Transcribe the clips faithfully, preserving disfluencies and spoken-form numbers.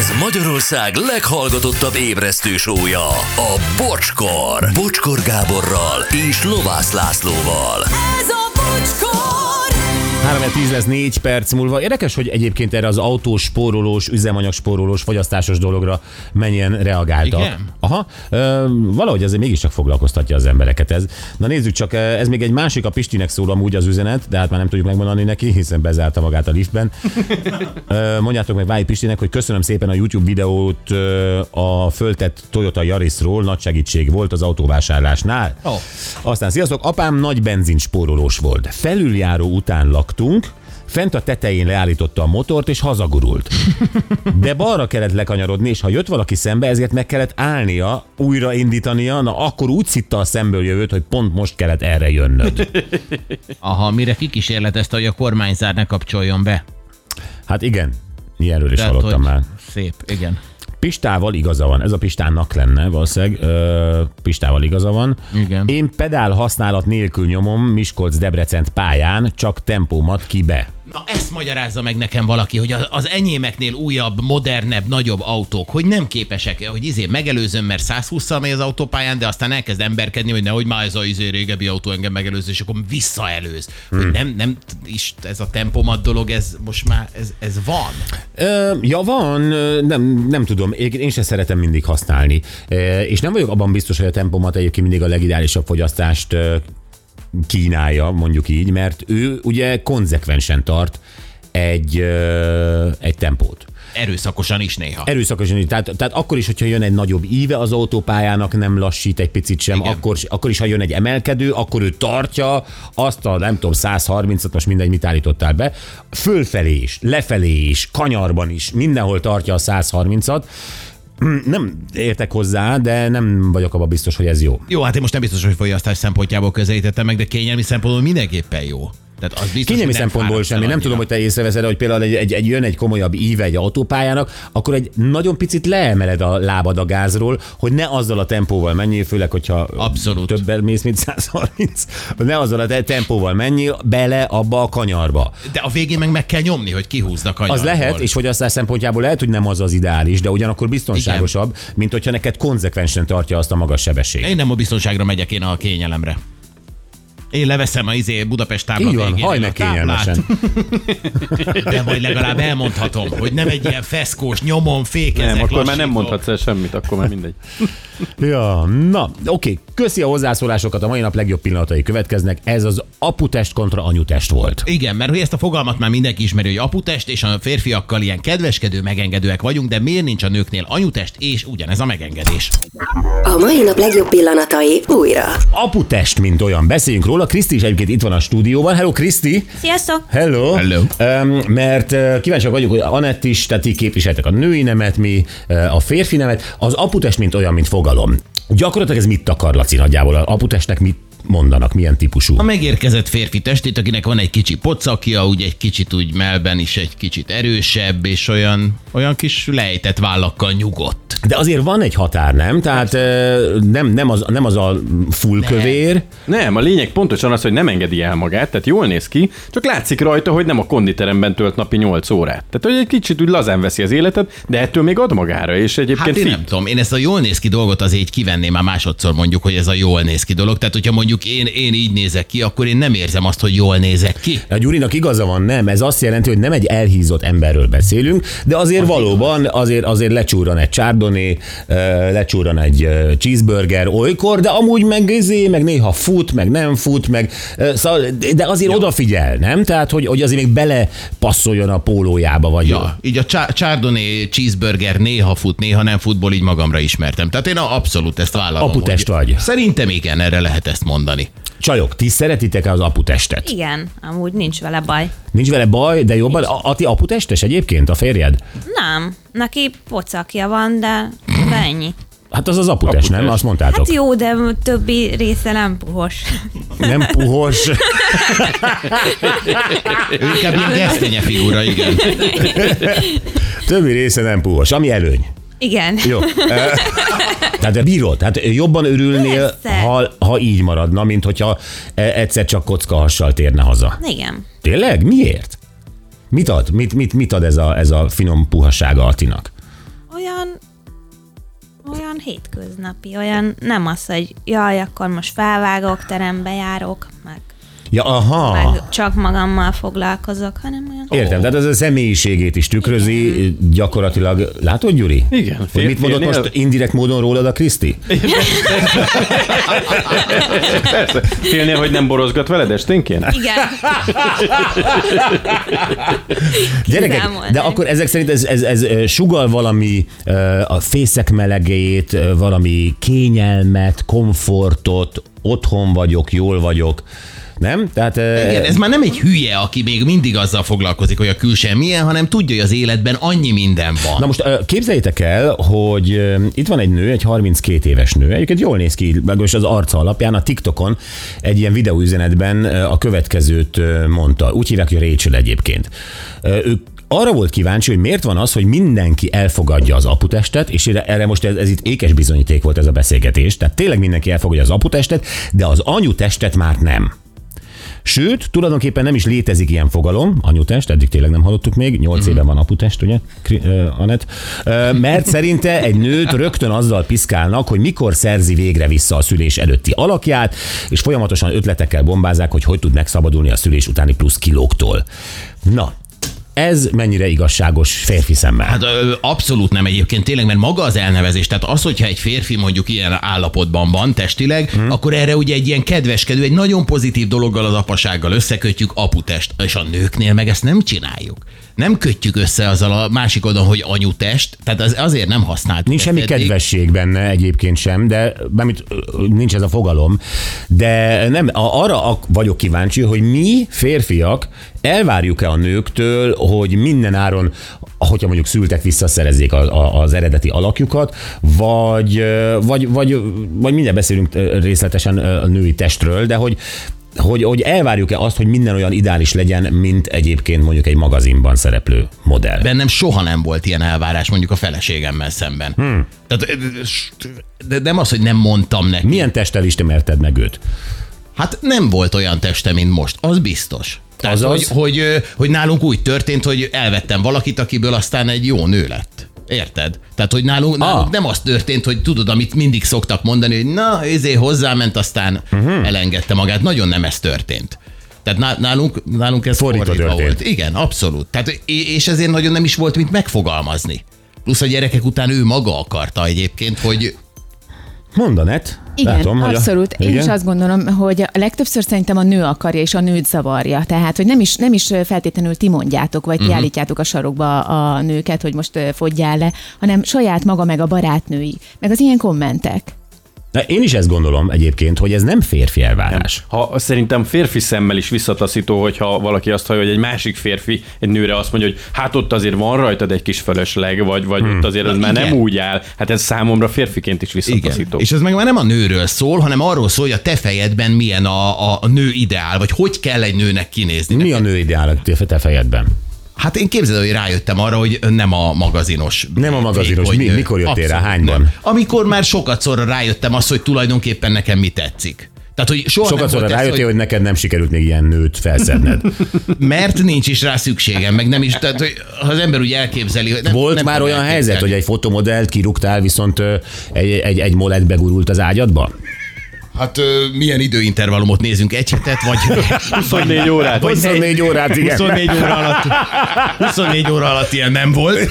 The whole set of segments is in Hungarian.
Ez Magyarország leghallgatottabb ébresztő show-ja, a Bocskor. Bocskor Gáborral és Lovász Lászlóval. Ez a Bocskor! három tíz lesz négy perc múlva. Érdekes, hogy egyébként erre az autós, spórolós, üzemanyag spórolós, fogyasztásos dologra mennyien reagáltak. Igen? Aha, ö, valahogy azért mégiscsak foglalkoztatja az embereket ez. Na nézzük csak, ez még egy másik, a Pistinek szól amúgy az üzenet, de hát már nem tudjuk megmondani neki, hiszen bezárta magát a liftben. Ö, mondjátok meg Váj Pistinek, hogy köszönöm szépen a YouTube videót a föltett Toyota Yarisról, nagy segítség volt az autóvásárlásnál. Oh. Aztán sziasztok, apám nagy benzinspórolós volt. Felüljáró után laktunk, fent a tetején leállította a motort és hazagurult. De balra kellett lekanyarodni, és ha jött valaki szembe, ezért meg kellett állnia, újraindítania, na akkor úgy szitta a szemből jövőt, hogy pont most kellett erre jönnöd. Aha, mire kikísérletezte, hogy a kormányzár ne kapcsoljon be. Hát igen, ilyenről is Tehát, hallottam hogy már. Szép, igen. Pistával igaza van, ez a Pistának lenne valószínűleg, ö, Pistával igaza van. Igen. Én pedál használat nélkül nyomom Miskolc-Debrecent pályán, csak tempómat ki be. Na ezt magyarázza meg nekem valaki, hogy az enyémeknél újabb, modernebb, nagyobb autók, hogy nem képesek, hogy izé megelőzöm, mert száz hússzal megy az autópályán, de aztán elkezd emberkedni, hogy nehogy már ez a izé régebbi autó engem megelőz, és akkor visszaelőz. Hmm. Hogy nem, nem, is ez a tempomat dolog, ez most már, ez, ez van. Ö, ja, van, nem, nem tudom, én sem szeretem mindig használni. És nem vagyok abban biztos, hogy a tempomat egyébként mindig a legideálisabb fogyasztást kínálja, mondjuk így, mert ő ugye konzekvensen tart egy, egy tempót. Erőszakosan is néha. Erőszakosan is. Tehát, tehát akkor is, hogyha jön egy nagyobb íve az autópályának, nem lassít egy picit sem, akkor, akkor is, ha jön egy emelkedő, akkor ő tartja azt a, nem tudom, száz harmincat, most mindegy, mit állítottál be, fölfelé is, lefelé is, kanyarban is, mindenhol tartja a száz harmincat. Nem értek hozzá, de nem vagyok abban biztos, hogy ez jó. Jó, hát én most nem biztos, hogy fogyasztás szempontjából közelítettem meg, de kényelmi szempontból mindenképpen jó. Tehát az biztos, kényelmi szempontból semmi. Nem tudom, hogy te észreveszed, hogy például egy, egy, egy, jön egy komolyabb íve egy autópályának, akkor egy nagyon picit leemeled a lábad a gázról, hogy ne azzal a tempóval menjél, főleg, hogyha abszolút többel mész, mint száz harminc, ne azzal a tempóval menjél bele abba a kanyarba. De a végén meg meg kell nyomni, hogy kihúzd a kanyarból. Az lehet, és fogyasztás szempontjából lehet, hogy nem az az ideális, de ugyanakkor biztonságosabb, igen, mint hogyha neked konzekvensen tartja azt a magas sebességet. Én nem a biztonságra megyek, én a kényelemre. Én leveszem a izé Budapest tábla végén. Így van, hajj meg kényelmesen. De majd legalább elmondhatom, hogy nem egy ilyen feszkós, nyomon, fékezek, nem, akkor lassítok. már nem mondhatsz el semmit, akkor már mindegy. Ja, na, oké, köszi a hozzászólásokat, a mai nap legjobb pillanatai következnek, ez az aputest kontra anyutest volt. Igen, mert hogy ezt a fogalmat már mindenki ismeri, hogy aputest, és a férfiakkal ilyen kedveskedő, megengedőek vagyunk, de miért nincs a nőknél anyutest, és ugyanez a megengedés. A mai nap legjobb pillanatai újra. Aputest, mint olyan, beszéljünk róla. Kriszti is egyébként itt van a stúdióban. Hello, Kriszti! Sziasztok! Hello! Hello. Um, mert uh, kíváncsiak vagyunk, hogy Anett is, tehát ti képviseltek a női nemet, mi uh, a férfi nemet. Az aputest, mint olyan, mint fogalom. Gyakorlatilag ez mit takar, Laci, nagyjából? Az aputestnek mit mondanak, milyen típusú? A megérkezett férfi testét, akinek van egy kicsi pocakja, úgy egy kicsit úgy melben is egy kicsit erősebb, és olyan, olyan kis lejtett vállakkal nyugodt. De azért van egy határ, nem? Tehát nem, nem, az, nem az a full kövér. Nem, a lényeg pontosan az, hogy nem engedi el magát, tehát jól néz ki, csak látszik rajta, hogy nem a konditeremben tölt napi nyolc órát. Tehát, hogy egy kicsit úgy lazán veszi az életet, de ettől még ad magára, és egyébként Hát én fit. nem tudom, én ezt a jól néz ki dolgot azért így kivenném már másodszor mondjuk, hogy ez a jól néz ki dolog. Tehát, hogyha mondjuk én, én így nézek ki, akkor én nem érzem azt, hogy jól nézek ki. A Gyurinak igaza van, nem. Ez azt jelenti, hogy nem egy elhízott emberről beszélünk, de azért az valóban azért, azért lecsúran egy chardonnay, lecsúran egy cheeseburger olykor, de amúgy meg, meg néha fut, meg nem fut, meg, de azért jó, odafigyel, nem? Tehát, hogy, hogy azért még bele passzoljon a pólójába, vagy ja, így a chardonnay cheeseburger néha fut, néha nem futból, így magamra ismertem. Tehát én abszolút ezt vállalom. Aputest vagy. Szerintem igen, erre lehet ezt mondani. Csajok, ti szeretitek-e az aputestet? Igen, amúgy nincs vele baj. Nincs vele baj, de jobban. A, a ti aputestes egyébként, a férjed? Nem, neki pocakja van, de, de ennyi. Hát az az aputest, Aputest. nem? Azt mondtátok. Hát jó, de többi része nem puhos. Nem puhos. Ő inkább ilyen gesztenye figura, igen. Többi része nem puhos. Ami előny. Igen. Jó. Tehát bírod, tehát jobban örülnél, ha, ha így maradna, mint hogyha egyszer csak kockahassal térne haza. Igen. Tényleg? Miért? Mit ad? Mit, mit, mit ad ez a, ez a finom puhasága Attinak? hétköznapi, olyan nem az, hogy jaj, akkor most felvágok, terembe járok, meg, Ja, aha. meg csak magammal foglalkozok, hanem olyan... Értem, tehát ez a személyiségét is tükrözi gyakorlatilag. Látod, Gyuri? Igen. Hogy Fél- mit mondott félnél- most indirekt módon rólad a Kriszti? Persze. Félnél, hogy nem borozgat veled esténként? Igen. Gyerekek, Számolni. de akkor ezek szerint ez, ez, ez ö, sugal valami ö, a fészek melegét, ö, valami kényelmet, komfortot, otthon vagyok, jól vagyok, nem? Tehát, ö, Igen, ez már nem egy hülye, aki még mindig azzal foglalkozik, hogy a külső milyen, hanem tudja, hogy az életben annyi minden van. Na most ö, képzeljétek el, hogy ö, itt van egy nő, egy harminckét éves nő, egyébként jól néz ki, legalábbis az arca alapján, a TikTokon egy ilyen videóüzenetben ö, a következőt ö, mondta. Úgy hívják, hogy Rachel egyébként. Ö, Ő arra volt kíváncsi, hogy miért van az, hogy mindenki elfogadja az aputestet, és erre, erre most ez, ez itt ékes bizonyíték volt ez a beszélgetés, tehát tényleg mindenki elfogadja az aputestet, de az anyutestet már nem. Sőt, tulajdonképpen nem is létezik ilyen fogalom, anyutest, eddig tényleg nem hallottuk még, nyolc éven van aputest, ugye, Kri- uh, Anett? Uh, mert szerinte egy nőt rögtön azzal piszkálnak, hogy mikor szerzi végre vissza a szülés előtti alakját, és folyamatosan ötletekkel bombázák, hogy hogy tud megszabadulni a szülés utáni plusz kilóktól. Na, ez mennyire igazságos férfi szemmel? Hát ö, abszolút nem egyébként tényleg, mert maga az elnevezés, tehát az, hogyha egy férfi mondjuk ilyen állapotban van testileg, hmm. akkor erre ugye egy ilyen kedveskedő, egy nagyon pozitív dologgal az apasággal összekötjük aputest, és a nőknél meg ezt nem csináljuk. Nem kötjük össze azzal a másik oldalon, hogy anyutest, tehát az, azért nem használtuk. Nincs semmi eddig. kedvesség benne egyébként sem, de bármit, nincs ez a fogalom, de nem, arra vagyok kíváncsi, hogy mi férfiak elvárjuk-e a nőktől, hogy minden áron, hogyha mondjuk szültek, visszaszerezzék a, a, az eredeti alakjukat, vagy, vagy, vagy, vagy mindjárt beszélünk részletesen a női testről, de hogy Hogy, hogy elvárjuk-e azt, hogy minden olyan ideális legyen, mint egyébként mondjuk egy magazinban szereplő modell? Bennem soha nem volt ilyen elvárás mondjuk a feleségemmel szemben. Hmm. Tehát, de nem az, hogy nem mondtam neki. Milyen testtel ismerted meg őt? Hát nem volt olyan teste, mint most, az biztos. Tehát, hogy, hogy, hogy nálunk úgy történt, hogy elvettem valakit, akiből aztán egy jó nő lett. Érted? Tehát, hogy nálunk, nálunk ah. nem az történt, hogy tudod, amit mindig szoktak mondani, hogy na, ezért hozzáment, aztán uh-huh. elengedte magát. Nagyon nem ez történt. Tehát nálunk, nálunk ez fordítva, fordítva történt. volt. Igen, abszolút. Tehát, és ezért nagyon nem is volt mit megfogalmazni. Plusz a gyerekek után ő maga akarta egyébként, hogy... Mondanett. Igen, Látom, abszolút. A... Én Igen? is azt gondolom, hogy a legtöbbször szerintem a nő akarja, és a nőt zavarja. Tehát, hogy nem is, nem is feltétlenül ti mondjátok, vagy uh-huh. ti állítjátok a sarokba a nőket, hogy most fogyjál le, hanem saját maga, meg a barátnői, meg az ilyen kommentek. De én is ezt gondolom egyébként, hogy ez nem férfi elvárás. Nem. Ha szerintem férfi szemmel is visszataszító, hogyha valaki azt hallja, hogy egy másik férfi egy nőre azt mondja, hogy hát ott azért van rajtad egy kis fölösleg, vagy, vagy hmm. ott azért az már nem úgy áll. Hát ez számomra férfiként is visszataszító. Igen. És ez meg már nem a nőről szól, hanem arról szól, hogy a te fejedben milyen a, a, a nő ideál, vagy hogy kell egy nőnek kinézni. Mi neked. a nő ideál a te fejedben? Hát én képzeld, hogy rájöttem arra, hogy nem a magazinos. Nem a magazinos. Mi, mikor jöttél rá? Hányban? Nem. Amikor már sokat szorra rájöttem azt, hogy tulajdonképpen nekem mi tetszik. Tehát, hogy soha Sokat nem szorra volt ez, rájöttél, hogy... hogy neked nem sikerült még ilyen nőt felszedned. Mert nincs is rá szükségem, meg nem is. Tehát, hogy ha az ember úgy elképzeli... Hogy nem, Volt nem már olyan helyzet, elképzelni. hogy egy fotomodellt kirúgtál, viszont ö, egy, egy, egy molett begurult az ágyadba? Hát ö, milyen időintervallumot nézünk? Egy hetet, vagy... huszonnégy órát. Vagy huszonnégy órát, igen. huszonnégy óra alatt, huszonnégy óra alatt ilyen nem volt.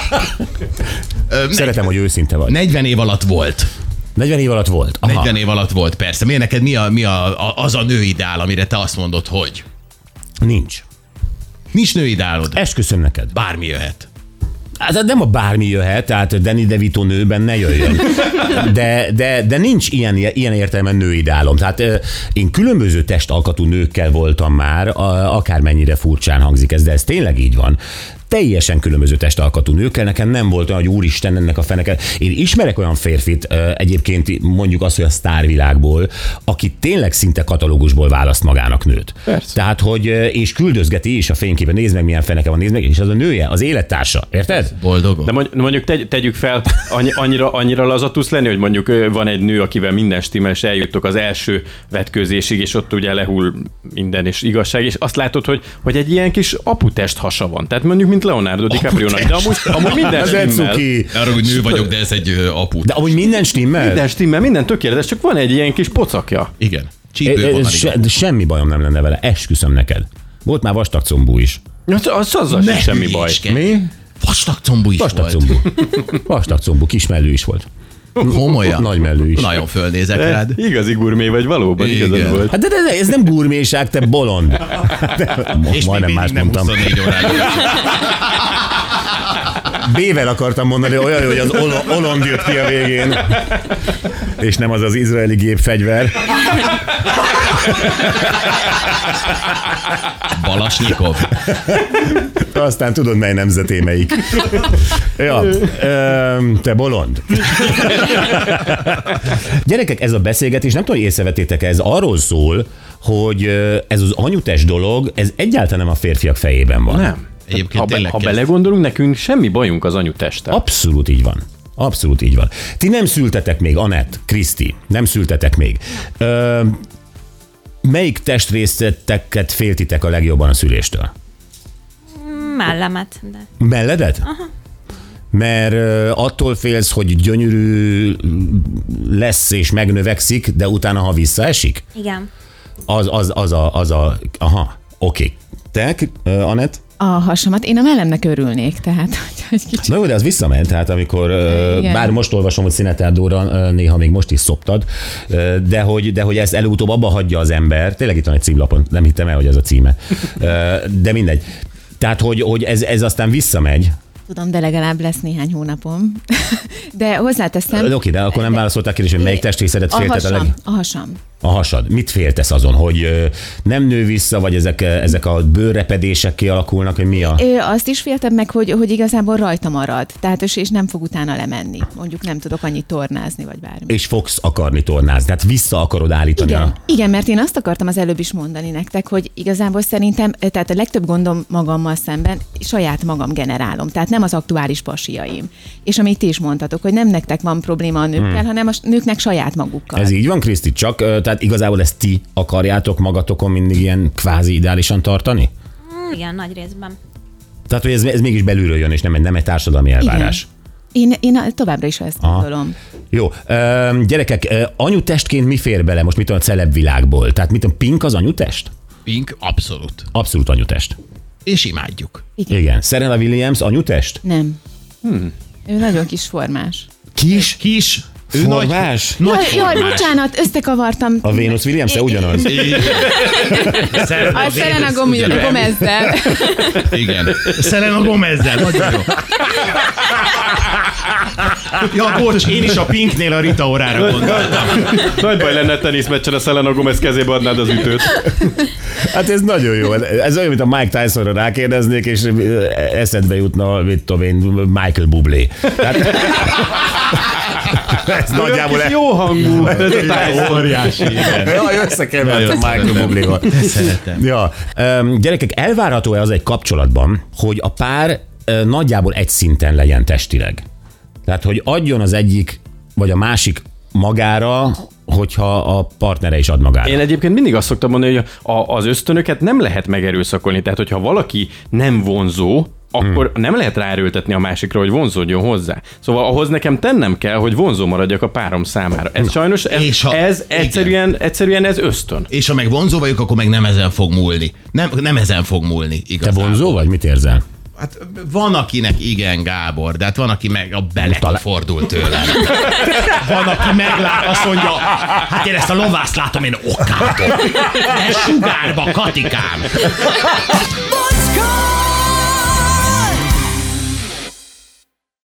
Ö, Szeretem, hogy őszinte vagy. negyven év alatt volt. negyven év alatt volt? Aha. negyven év alatt volt, persze. Miért neked mi, a, mi a, a, az a nőideál, amire te azt mondod, hogy? Nincs. Nincs nőideálod? Esküszöm neked. Bármi jöhet. Hát nem a bármi jöhet, tehát Danny DeVito nőben ne jöjjön. De, de, de nincs ilyen, ilyen értelemben nőideálom. Tehát én különböző testalkatú nőkkel voltam már, akármennyire furcsán hangzik ez, de ez tényleg így van. Teljesen különböző testalkatú nőkkel, nekem nem volt olyan, hogy úristen, ennek a feneke. Én ismerek olyan férfit, egyébként mondjuk azt, hogy a sztárvilágból, aki tényleg szinte katalógusból választ magának nőt. Persze. Tehát, hogy és küldözgeti is a fényképen, nézd meg, milyen feneke van, nézd meg, és az a nője, az élettársa, érted? Boldog. De mondjuk tegy, tegyük fel, annyi, annyira, annyira laza tudsz lenni, hogy mondjuk van egy nő, akivel minden stimmel, és eljuttok az első vetkőzésig, és ott ugye lehull minden és igazság, és azt látod, hogy, hogy egy ilyen kis aputest hasa van. Tehát mondjuk mint Leonardo DiCaprio-nak, de amúgy, amúgy minden Ez stimmel. cuki. Arra, hogy nő vagyok, de ez egy ö, apu. De amúgy minden stimmel? Minden stimmel, minden tökéletes, csak van egy ilyen kis pocakja. Igen. É, Csípő é, van se, semmi bajom nem lenne vele, esküszöm neked. Volt már vastag combú is. Az, az azzal sem semmi baj. Mi? Vastag combú is Vastag volt. combú. Vastag combú, kis mellű is volt. Komolyan? Nagy mellű is. Nagyon fölnézek De rád. igazi gurmé vagy valóban, Igen. igazad volt. Hát de, de, de ez nem gurméság, te bolond. De, És majdnem még más mindig nem mondtam. huszonnégy órán. B-vel akartam mondani, de olyan jó, hogy az ol- Olond jött ki a végén. És nem az az izraeli gépfegyver. Balasnyikov. Aztán tudod, mely nemzeté melyik. Ja, öm, te bolond. Gyerekek, ez a beszélgetés, nem tudom, hogy észrevettétek, ez arról szól, hogy ö, ez az anyutes dolog, ez egyáltalán nem a férfiak fejében van. Nem. Egyébként ha, be, tényleg ha kezd- belegondolunk, nekünk semmi bajunk az anyutesttel. Abszolút így van. Abszolút így van. Ti nem szültetek még, Anett, Kriszti, nem szültetek még. Ö, melyik testrészeteket féltitek a legjobban a szüléstől? Mellemet, de Melledet? Aha. Mert ö, attól félsz, hogy gyönyörű lesz és megnövekszik, de utána, ha visszaesik? igen. Az, az, az a, az a, aha, oké. Te, ö, Anett? A hasamat, én a mellemnek örülnék, tehát hogy, hogy kicsit. Na jó, de az visszament, tehát amikor, ö, Igen. bár most olvasom, hogy Szinetár Dóra, ö, néha még most is szoptad, ö, de hogy, de hogy ezt előutóbb abba hagyja az ember, tényleg itt van egy címlapon, nem hittem el, hogy ez a címe, Ö, de mindegy. Tehát, hogy, hogy ez, ez aztán visszamegy. Tudom, de legalább lesz néhány hónapom. De hozzáteszem. Ö, Oké, de akkor nem válaszolták kérdés, hogy melyik testrészedet a félted a leg... hasam, a hasam. A hasad. Mit féltesz azon, hogy ö, nem nő vissza, vagy ezek, ezek a bőrrepedések kialakulnak, hogy mi a... Ö, azt is féltem meg, hogy, hogy igazából rajta marad. Tehát és, és nem fog utána lemenni. Mondjuk nem tudok annyit tornázni, vagy bármi. És fogsz akarni tornázni, tehát vissza akarod állítani Igen, a... igen, mert én azt akartam az előbb is mondani nektek, hogy igazából szerintem, tehát a legtöbb gondom magammal szemben saját magam generálom, tehát nem az aktuális pasiaim. És amit ti is mondtatok, hogy nem nektek van probléma a nőkkel, hmm. hanem a nőknek saját magukkal. Ez így van, Kriszti? Csak, ö, tehát igazából ezt ti akarjátok magatokon mindig ilyen kvázi ideálisan tartani? Igen, nagy részben. Tehát, hogy ez, ez mégis belülről jön, és nem egy, nem egy társadalmi elvárás. Én, én továbbra is ezt Aha. gondolom. Jó, ö, gyerekek, ö, anyutestként mi fér bele most, mit tudom, a celeb világból? Tehát mit tudom, Pink az anyutest? Pink, abszolút. Abszolút anyutest. És imádjuk. Igen. Igen. Serena Williams anyutest? Nem. Hmm. Ő nagyon kis formás. Kis? Kis. Ő Formás? Nagy, nagy Jaj, jaj, formás. bocsánat, összekavartam. A Venus Williams-e ugyanaz? A Selena Gomez- Gomezzel. Igen. Selena Gomezzel, nagyon jó. Ja, bocs, én is a Pinknél a Rita Orára gondoltam. Nagy baj lenne teniszmeccsen, a Selena Gomez kezébe adnád az ütőt. Hát ez nagyon jó. Ez olyan, mint a Mike Tysonra rákérdeznék, és eszedbe jutna, mit tudom én, Michael Bublé. Tehát, ez nagyjából... Kis jó hangú. Ez a Tyson. Óriási, igen. Jaj, összekevertem Nagyon Michael szeretem. Bubléval. Szeretem. Ja. Öm, gyerekek, elvárható-e az egy kapcsolatban, hogy a pár ö, nagyjából egy szinten legyen testileg? Tehát, hogy adjon az egyik, vagy a másik magára, hogyha a partnere is ad magára. Én egyébként mindig azt szoktam mondani, hogy a, az ösztönöket nem lehet megerőszakolni. Tehát, hogyha valaki nem vonzó, akkor hmm. nem lehet ráerőltetni a másikra, hogy vonzódjon hozzá. Szóval ahhoz nekem tennem kell, hogy vonzó maradjak a párom számára. Ez sajnos, ez, És ha- ez egyszerűen, egyszerűen ez ösztön. És ha meg vonzó vagyok, akkor meg nem ezen fog múlni. Nem, nem ezen fog múlni, Te igazából. vonzó vagy? Mit érzel? Hát van, akinek igen, Gábor, de hát van, aki meg a belekor fordul tőlem. Van, aki meglát, azt mondja, hát én ezt a lovászt látom, én okádom. De sugárba, Katikám.